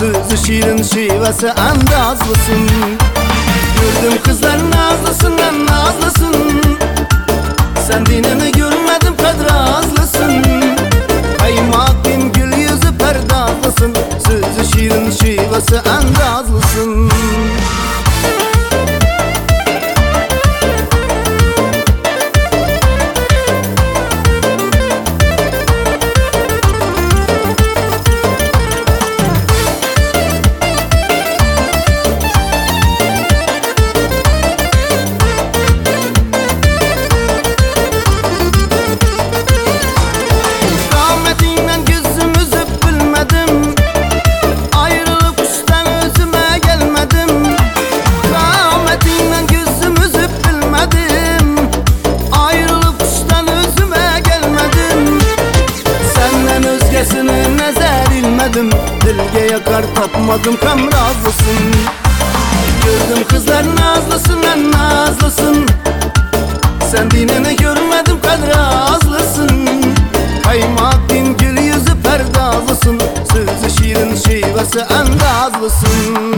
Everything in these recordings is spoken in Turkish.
Sözü şirin şivesi andazlısın. Gördüm kızlar nazlısın en nazlısın. Sen dinini görmedim kadrazlısın. Kaymak bin gül yüzü perdazlısın. Sözü şirin şivesi andazlısın. Dilge yakar tapmadım kam razısın. Gördüm kızlar nazlısın en nazlısın. Sen dinini görmedim kadrazlısın. Kaymak bin gül yüzü perdazlısın. Sözü şirin şivesi andazlısın.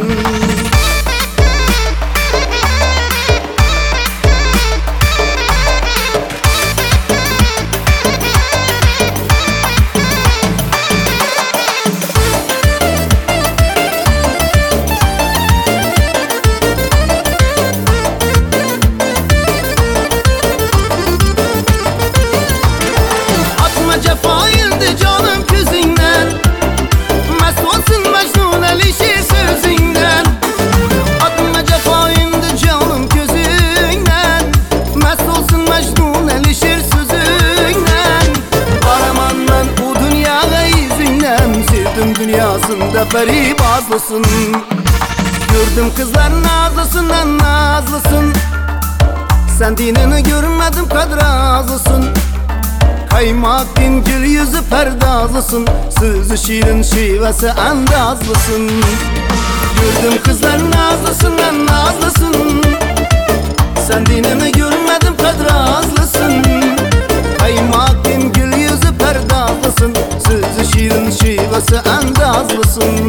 Cefa indi canım küzünden. Mest olsun Mecnun eli şiir sözünden. Atma cefa indi canım közünden. Mest olsun Mecnun eli şiir sözünden. Araman ben o dünyaya izinden. Sevdim dünyasında peribazlısın. Gördüm kızlar nazlısın en nazlısın. Sen dinini görmedim kadrazlısın. Kaymak bin gül yüzü perdazlısın. Sözü şirin şivesi andazlısın. Gördüm kızlar nazlısın en nazlısın. Sen dinini görmedim kadrazlısın. Kaymak bin gül yüzü perdazlısın. Sözü şirin şivesi andazlısın.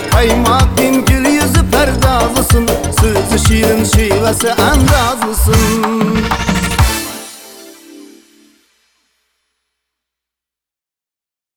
Kaymak bin gül yüzü perdazlısın. Sözü şirin şivesi andazlısın.